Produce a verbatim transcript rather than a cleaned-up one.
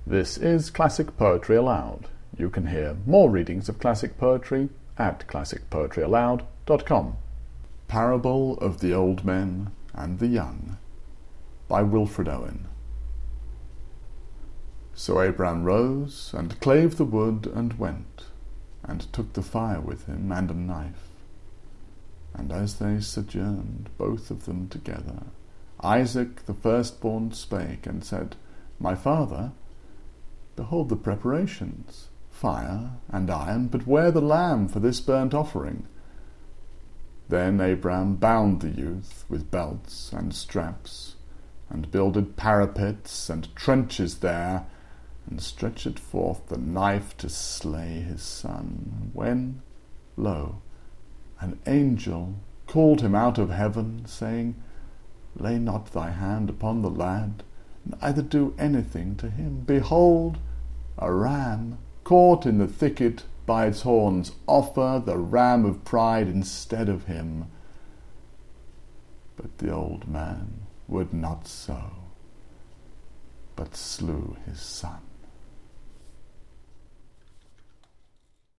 This is Classic Poetry Aloud. You can hear more readings of classic poetry at classic poetry aloud dot com. Parable of the Old Men and the Young by Wilfred Owen. So Abram rose, and clave the wood, and went, and took the fire with him, and a knife. And as they sojourned, both of them together, Isaac the firstborn spake, and said, My father, behold the preparations, fire and iron, but where the lamb for this burnt offering? Then Abram bound the youth with belts and straps, and builded parapets and trenches there, and stretched forth the knife to slay his son. When, lo, an angel called him out of heaven, saying, Lay not thy hand upon the lad, neither do anything to him. Behold, a ram caught in the thicket by its horns. Offer the ram of pride instead of him. But the old man would not so, but slew his son.